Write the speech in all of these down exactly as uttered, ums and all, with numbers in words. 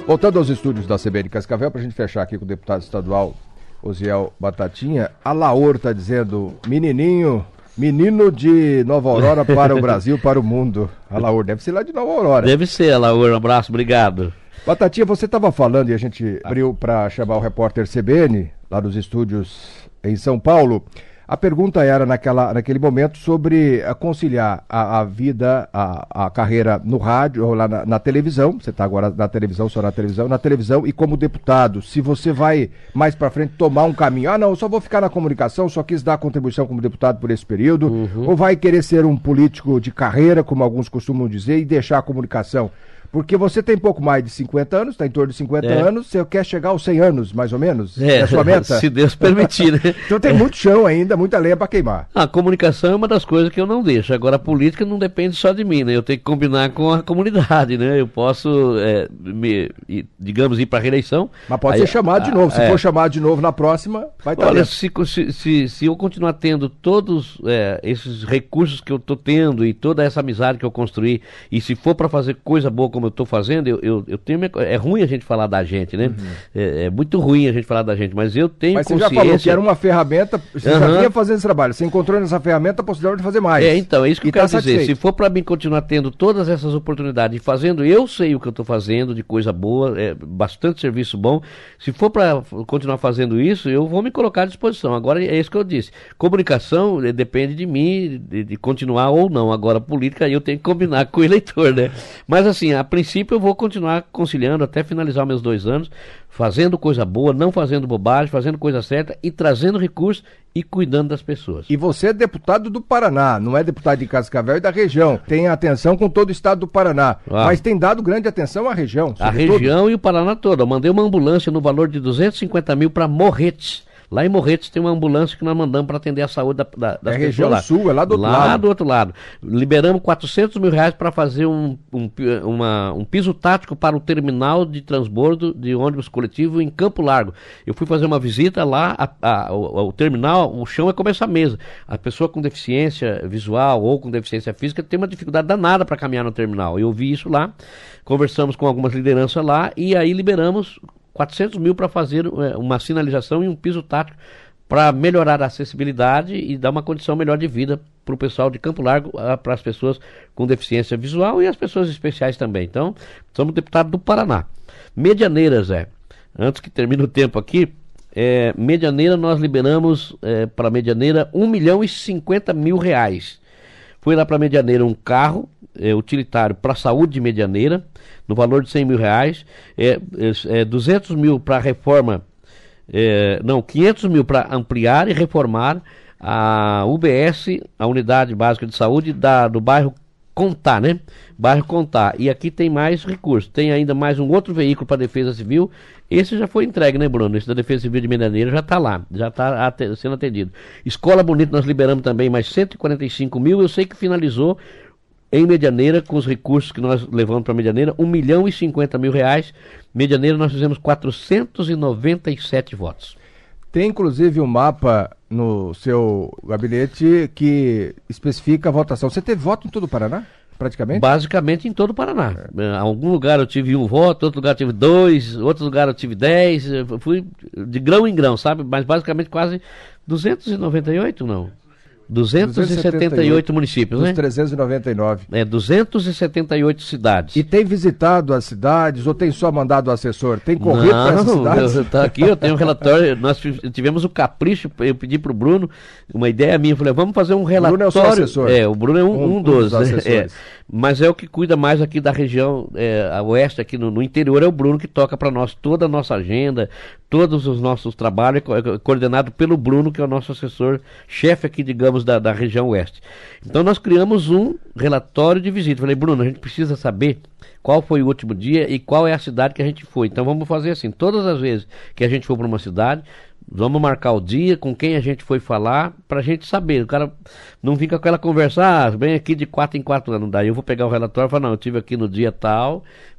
Voltando aos estúdios da C B N Cascavel, para a gente fechar aqui com o deputado estadual Osiel Batatinha, a Laor está dizendo, menininho, menino de Nova Aurora para o Brasil, para o mundo. A Laor deve ser lá de Nova Aurora. Deve ser, a Laor, um abraço, obrigado. Batatinha, você estava falando e a gente abriu para chamar o repórter C B N, lá dos estúdios em São Paulo. A pergunta era naquela, naquele momento sobre a conciliar a, a vida, a, a carreira no rádio ou lá na, na televisão. Você está agora na televisão, só na televisão, na televisão e como deputado. Se você vai mais para frente tomar um caminho, ah não, eu só vou ficar na comunicação, só quis dar contribuição como deputado por esse período, uhum. Ou vai querer ser um político de carreira, como alguns costumam dizer, e deixar a comunicação. Porque você tem pouco mais de cinquenta anos, está em torno de cinquenta é. anos, você quer chegar aos cem anos, mais ou menos? É, é a sua meta? Se Deus permitir, né? Então tem muito chão ainda, muita lenha para queimar. A comunicação é uma das coisas que eu não deixo. Agora a política não depende só de mim, né? Eu tenho que combinar com a comunidade, né? Eu posso, é, me, digamos, ir para a reeleição. Mas pode aí, ser chamado a, de novo. Se é. for chamado de novo na próxima, vai estar. Olha, se, se, se, se eu continuar tendo todos é, esses recursos que eu estou tendo e toda essa amizade que eu construí, e se for para fazer coisa boa como eu estou fazendo, eu, eu, eu tenho minha, é ruim a gente falar da gente, né? Uhum. É, é muito ruim a gente falar da gente, mas eu tenho mas consciência... Mas você já falou que era uma ferramenta, você uhum. já vinha fazendo esse trabalho, você encontrou nessa ferramenta a possibilidade de fazer mais. É, então, é isso que e eu quero tá dizer. satisfeito. Se for para mim continuar tendo todas essas oportunidades e fazendo, eu sei o que eu estou fazendo de coisa boa, é, bastante serviço bom. Se for para continuar fazendo isso, eu vou me colocar à disposição. Agora, é isso que eu disse. Comunicação é, depende de mim, de, de continuar ou não. Agora, política, eu tenho que combinar com o eleitor, né? Mas, assim, a princípio eu vou continuar conciliando até finalizar meus dois anos, fazendo coisa boa, não fazendo bobagem, fazendo coisa certa e trazendo recursos e cuidando das pessoas. E você é deputado do Paraná, não é deputado de Cascavel e da região. Tem atenção com todo o estado do Paraná, ah. mas tem dado grande atenção à região. A região e o Paraná todo. Eu mandei uma ambulância no valor de duzentos e cinquenta mil para Morretes. Lá em Morretes tem uma ambulância que nós mandamos para atender a saúde da, da, das é pessoas região lá. sul, é lá do outro lá lado. Lá do outro lado. Liberamos quatrocentos mil reais para fazer um, um, uma, um piso tático para o terminal de transbordo de ônibus coletivo em Campo Largo. Eu fui fazer uma visita lá, a, a, o, o terminal, o chão é como essa mesa. A pessoa com deficiência visual ou com deficiência física tem uma dificuldade danada para caminhar no terminal. Eu vi isso lá, conversamos com algumas lideranças lá e aí liberamos quatrocentos mil para fazer é, uma sinalização e um piso tático para melhorar a acessibilidade e dar uma condição melhor de vida para o pessoal de Campo Largo, para as pessoas com deficiência visual e as pessoas especiais também. Então, somos deputados do Paraná. Medianeiras, é. Antes que termine o tempo aqui, é, Medianeira nós liberamos é, para Medianeira um milhão e cinquenta mil reais. Foi lá para Medianeira um carro é, utilitário para a saúde de Medianeira, no valor de cem mil reais, é, é, é, duzentos mil para reforma, é, não, quinhentos mil para ampliar e reformar a U B S, a Unidade Básica de Saúde da, do bairro Contá, né? Bairro Contá. E aqui tem mais recursos, tem ainda mais um outro veículo para a Defesa Civil, esse já foi entregue, né, Bruno? Esse da Defesa Civil de Medianeira já está lá, já está at- sendo atendido. Escola Bonita nós liberamos também mais cento e quarenta e cinco mil, eu sei que finalizou em Medianeira, com os recursos que nós levamos para Medianeira, um milhão e cinquenta mil reais. Medianeira nós fizemos quatrocentos e noventa e sete votos. Tem inclusive um mapa no seu gabinete que especifica a votação. Você teve voto em todo o Paraná, praticamente? Basicamente em todo o Paraná. É. Em algum lugar eu tive um voto, outro lugar eu tive dois, outro lugar eu tive dez. Eu fui de grão em grão, sabe? Mas basicamente quase duzentos e noventa e oito, não? duzentos e setenta e oito municípios, dos né? trezentos e noventa e nove. É, duzentos e setenta e oito cidades. E tem visitado as cidades ou tem só mandado o assessor? Tem corrido para essas cidades? Não, tá aqui, eu tenho um relatório, nós tivemos o capricho, eu pedi pro Bruno, uma ideia minha, eu falei, vamos fazer um relatório. O Bruno é o seu assessor? É, o Bruno é um, um, um dos, dos assessores. É, mas é o que cuida mais aqui da região, é, a oeste, aqui no, no interior, é o Bruno que toca para nós toda a nossa agenda, todos os nossos trabalhos, é coordenado pelo Bruno, que é o nosso assessor-chefe aqui, digamos, da, da região oeste. Então nós criamos um relatório de visita. Falei, Bruno, a gente precisa saber qual foi o último dia e qual é a cidade que a gente foi. Então vamos fazer assim, todas as vezes que a gente for para uma cidade, vamos marcar o dia, com quem a gente foi falar, pra gente saber. O cara não fica com aquela conversa, ah, vem aqui de quatro em quatro anos. Daí eu vou pegar o relatório e falar, não, eu estive aqui no dia tal,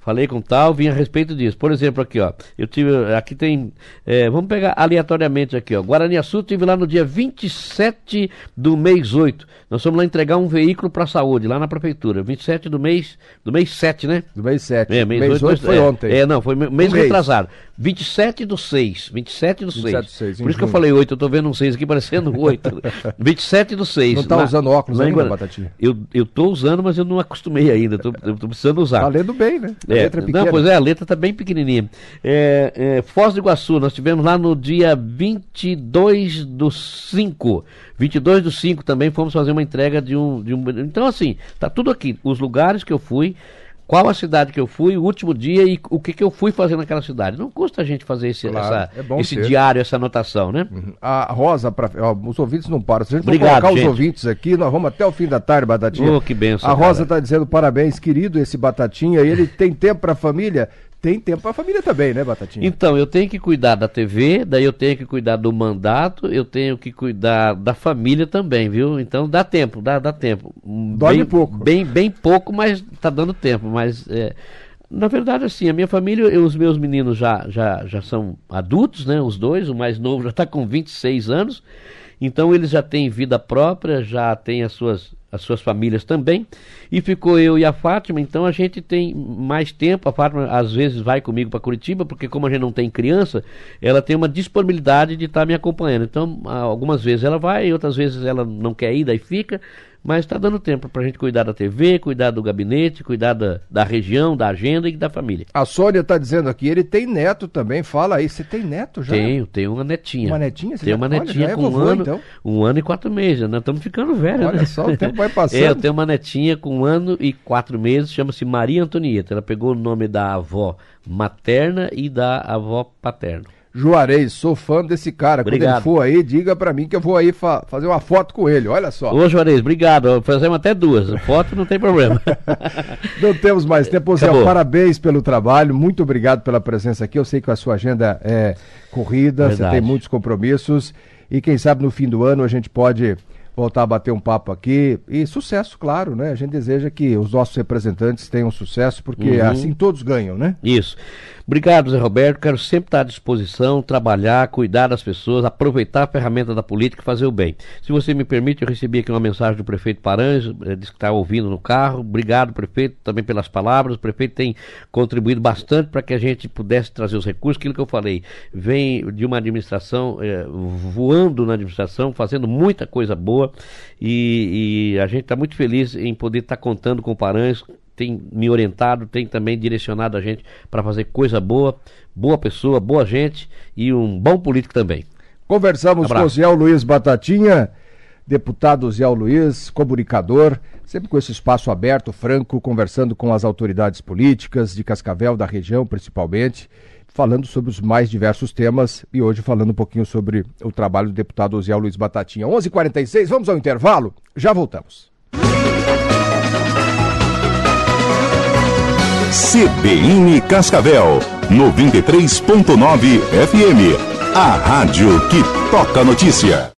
falei com tal, vim a respeito disso. Por exemplo, aqui, ó, eu tive, aqui tem, é, vamos pegar aleatoriamente aqui, ó, Guaraniaçu, tive lá no dia vinte e sete do mês oito, nós fomos lá entregar um veículo para a saúde, lá na prefeitura, vinte e sete do mês, do mês sete, né? Do mês sete, é, mês, mês oito, oito foi é, ontem. É, não, foi mês um retrasado, vinte e sete do seis, vinte e sete do seis, seis, por isso que eu falei oito, eu tô vendo um seis aqui parecendo oito, vinte e sete do seis. Não tá na, usando óculos ainda, Guarani... Batatinha? Eu, eu tô usando, mas eu não acostumei ainda, tô, eu tô precisando usar. Tá lendo bem, né? A É, letra é pequena. não, pois é, a letra tá bem pequenininha. É, é, Foz do Iguaçu, nós tivemos lá no dia vinte e dois do cinco. vinte e dois do cinco também fomos fazer uma entrega de um, de um... Então, assim, tá tudo aqui. Os lugares que eu fui, qual a cidade que eu fui, o último dia e o que, que eu fui fazer naquela cidade. Não custa a gente fazer esse, Claro, essa, é bom esse ter. diário, essa anotação, né? Uhum. A Rosa, pra, ó, os ouvintes não param. Se a gente for Obrigado, colocar gente. os ouvintes aqui, nós vamos até o fim da tarde, Batatinha. Oh, que benção, A Rosa cara. tá dizendo parabéns, querido, esse Batatinha. E ele tem tempo pra família? Tem tempo pra família também, né, Batatinha? Então, eu tenho que cuidar da T V, daí eu tenho que cuidar do mandato, eu tenho que cuidar da família também, viu? Então dá tempo, dá, dá tempo. Dorme bem, pouco. Bem, bem pouco, mas tá dando tempo. Mas, é, na verdade, assim, a minha família, eu, os meus meninos já, já, já são adultos, né? Os dois, o mais novo já está com vinte e seis anos, então eles já têm vida própria, já têm as suas... as suas famílias também, e ficou eu e a Fátima, então a gente tem mais tempo. A Fátima às vezes vai comigo para Curitiba, porque como a gente não tem criança, ela tem uma disponibilidade de estar tá me acompanhando, então algumas vezes ela vai, outras vezes ela não quer ir, daí fica, mas está dando tempo para a gente cuidar da T V, cuidar do gabinete, cuidar da, da região, da agenda e da família. A Sônia está dizendo aqui, ele tem neto também, fala aí, você tem neto já? Tenho, tenho uma netinha. Uma netinha? Você tenho já, uma netinha olha, com é um vovô, ano, então. um ano e quatro meses, nós estamos ficando velhos, Olha né? só, o tempo vai passando. É, eu tenho uma netinha com um ano e quatro meses, chama-se Maria Antonieta, ela pegou o nome da avó materna e da avó paterna. Juarez, sou fã desse cara. Obrigado. Quando ele for aí, diga pra mim que eu vou aí fa fazer uma foto com ele, olha só. Ô Juarez, obrigado, fazemos até duas, foto não tem problema. Não temos mais tempo, Zé, Acabou. parabéns pelo trabalho, muito obrigado pela presença aqui, eu sei que a sua agenda é corrida, Verdade. você tem muitos compromissos, e quem sabe no fim do ano a gente pode voltar a bater um papo aqui, e sucesso, claro, né? A gente deseja que os nossos representantes tenham sucesso, porque Uhum. assim todos ganham, né? Isso. Obrigado, Zé Roberto. Quero sempre estar à disposição, trabalhar, cuidar das pessoas, aproveitar a ferramenta da política e fazer o bem. Se você me permite, eu recebi aqui uma mensagem do prefeito Paranhos, eh, disse que está ouvindo no carro. Obrigado, prefeito, também pelas palavras. O prefeito tem contribuído bastante para que a gente pudesse trazer os recursos. Aquilo que eu falei, vem de uma administração, eh, voando na administração, fazendo muita coisa boa, e, e a gente está muito feliz em poder estar contando com o Paranhos. Tem me orientado, tem também direcionado a gente para fazer coisa boa, boa pessoa, boa gente e um bom político também. Conversamos Abraço. com o Zé Luiz Batatinha, deputado Zé Luiz, comunicador, sempre com esse espaço aberto, franco, conversando com as autoridades políticas de Cascavel, da região principalmente, falando sobre os mais diversos temas e hoje falando um pouquinho sobre o trabalho do deputado Zé Luiz Batatinha. onze e quarenta e seis, vamos ao intervalo? Já voltamos. C B N Cascavel, noventa e três ponto nove F M, a rádio que toca notícia.